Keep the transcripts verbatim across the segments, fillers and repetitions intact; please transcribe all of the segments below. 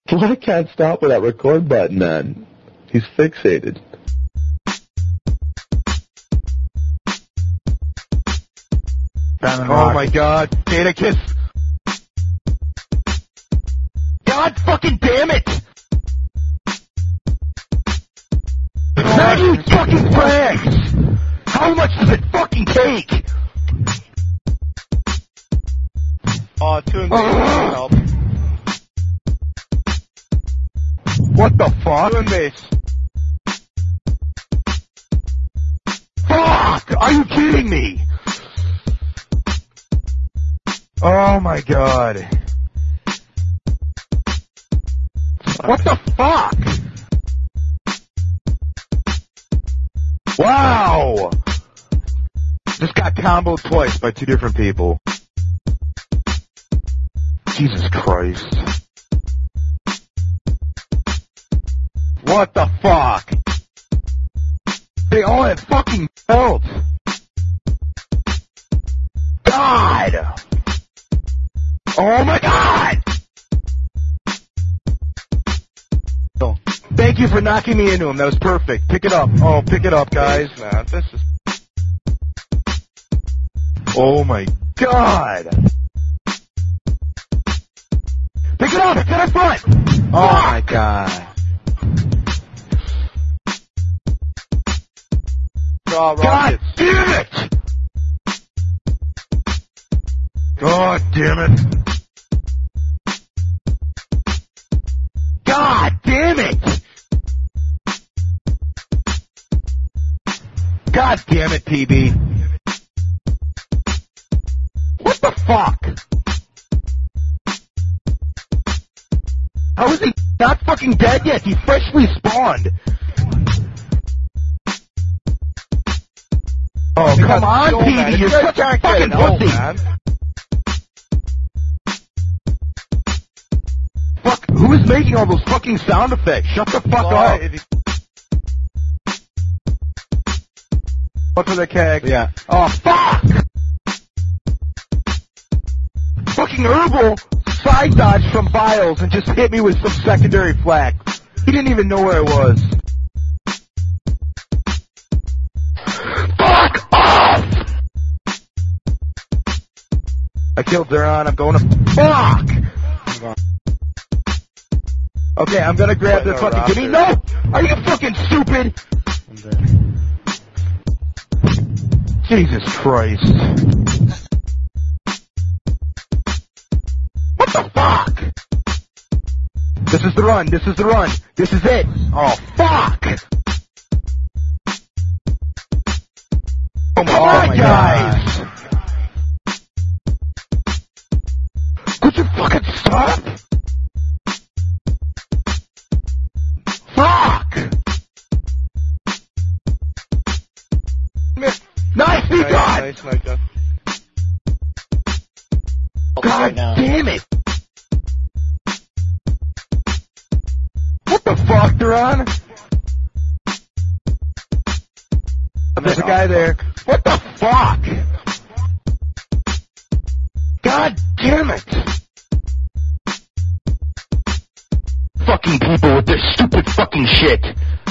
I can't stop with that record button, man. He's fixated. Oh my god, Data Kiss! God fucking damn it! How do you fucking frags? How much does it fucking take? Oh, two and base help. What the fuck? Two and base. Fuck! Are you kidding me? Oh my god. What the fuck? Wow! Just got comboed twice by two different people. Jesus Christ. What the fuck? They all have fucking belts. God! Oh my god! Oh, thank you for knocking me into him. That was perfect. Pick it up. Oh, pick it up, guys. Man, this is... Oh my god! Pick it up! It's in front! Oh my god. Draw God rockets. damn it! God damn it! God damn it! God damn it, P B. What the fuck? How is he not fucking dead yet? He freshly spawned. Oh, come on, so P mad. B, you're It's such a can't fucking get it out, pussy. man. Fuck, who is making all those fucking sound effects? Shut the fuck Why up. is he- Look for the keg. Yeah. Oh, fuck! Fucking Herbal side dodged from Biles and just hit me with some secondary flak. He didn't even know where I was. Fuck off! I killed Duran. I'm going to fuck! Okay, I'm gonna grab the fucking. Give me no! Are you fucking stupid? Jesus Christ! What the fuck? This is the run. This is the run. This is it. Oh fuck! Oh my, oh my guys! God. Could you fucking stop? Fuck! Nice, Nice, God! nice, nice, nice. God damn it! What the fuck, Duran? There's a guy there. What the fuck? God damn it! Fucking people with their stupid fucking shit.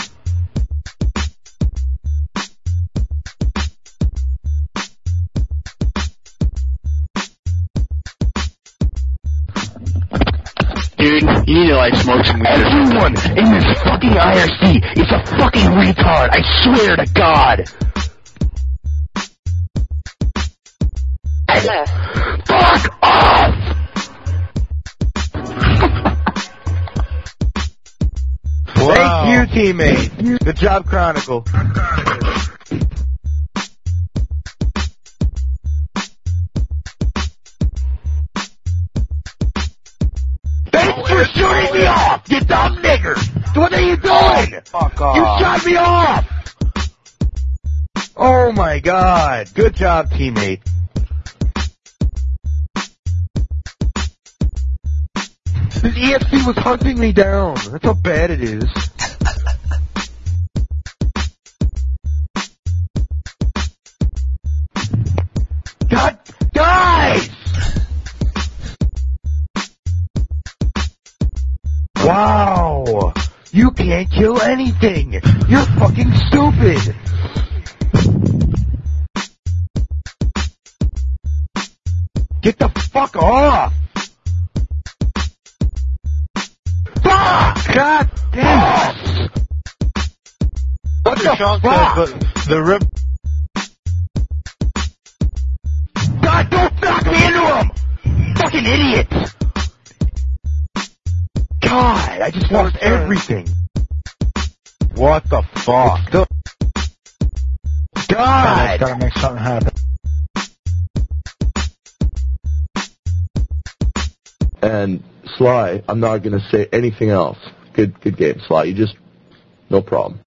Dude, you need to like smoke some weed. Everyone in this fucking I R C is a fucking retard. I swear to God. Fuck off! Wow. Thank you, teammate. Good job, Chronicle. Thanks for shooting me off, you dumb nigger! What are you doing? Fuck off. You shot me off! Oh my god. Good job, teammate. This E F C was hunting me down. That's how bad it is. God, guys! Wow! You can't kill anything! You're fucking stupid! Get the fuck off! Fuck! God damn it! What the Sean fuck? said the, the rip. God, don't knock me into him! Fucking idiot! God, I just lost everything. What the fuck? God! I gotta make something happen. And Sly, I'm not gonna say anything else. Good, good game, Sly. You just, no problem.